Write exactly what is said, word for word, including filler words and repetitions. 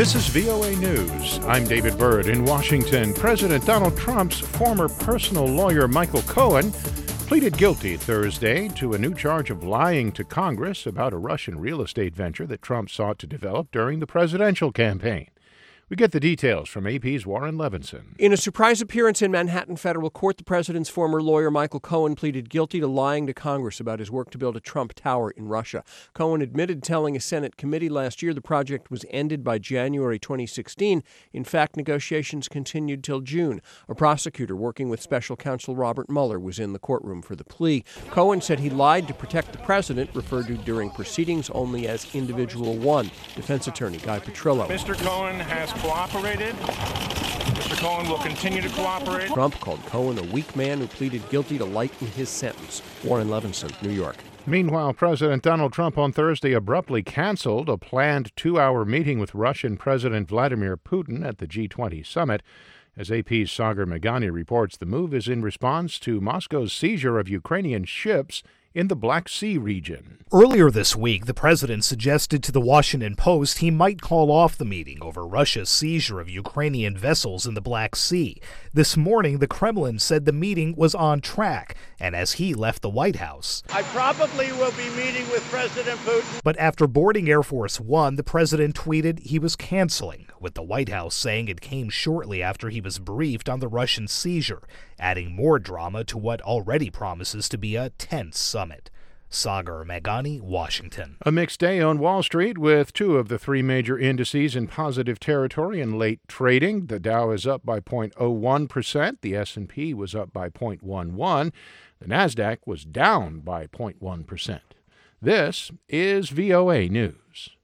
This is V O A News. I'm David Byrd in Washington. President Donald Trump's former personal lawyer, Michael Cohen, pleaded guilty Thursday to a new charge of lying to Congress about a Russian real estate venture that Trump sought to develop during the presidential campaign. We get the details from A P's Warren Levinson. In a surprise appearance in Manhattan federal court, the president's former lawyer, Michael Cohen, pleaded guilty to lying to Congress about his work to build a Trump Tower in Russia. Cohen admitted telling a Senate committee last year the project was ended by January twenty sixteen. In fact, negotiations continued till June. A prosecutor working with special counsel Robert Mueller was in the courtroom for the plea. Cohen said he lied to protect the president, referred to during proceedings only as Individual One. Defense attorney Guy Petrillo. Mister Cohen has cooperated. Mister Cohen will continue to cooperate. Trump called Cohen a weak man who pleaded guilty to lighten his sentence. Warren Levinson, New York. Meanwhile, President Donald Trump on Thursday abruptly canceled a planned two-hour meeting with Russian President Vladimir Putin at the G twenty summit. As A P's Sagar Meghani reports, the move is in response to Moscow's seizure of Ukrainian ships in the Black Sea region. Earlier this week, the president suggested to the Washington Post he might call off the meeting over Russia's seizure of Ukrainian vessels in the Black Sea. This morning, the Kremlin said the meeting was on track, and as he left the White House, I probably will be meeting with President Putin. But after boarding Air Force One, the president tweeted he was canceling, with the White House saying it came shortly after he was briefed on the Russian seizure, adding more drama to what already promises to be a tense summit. Sagar Meghani, Washington. A mixed day on Wall Street with two of the three major indices in positive territory in late trading. The Dow is up by zero point zero one percent. The S and P was up by zero point one one. The Nasdaq was down by zero point one percent. This is V O A News.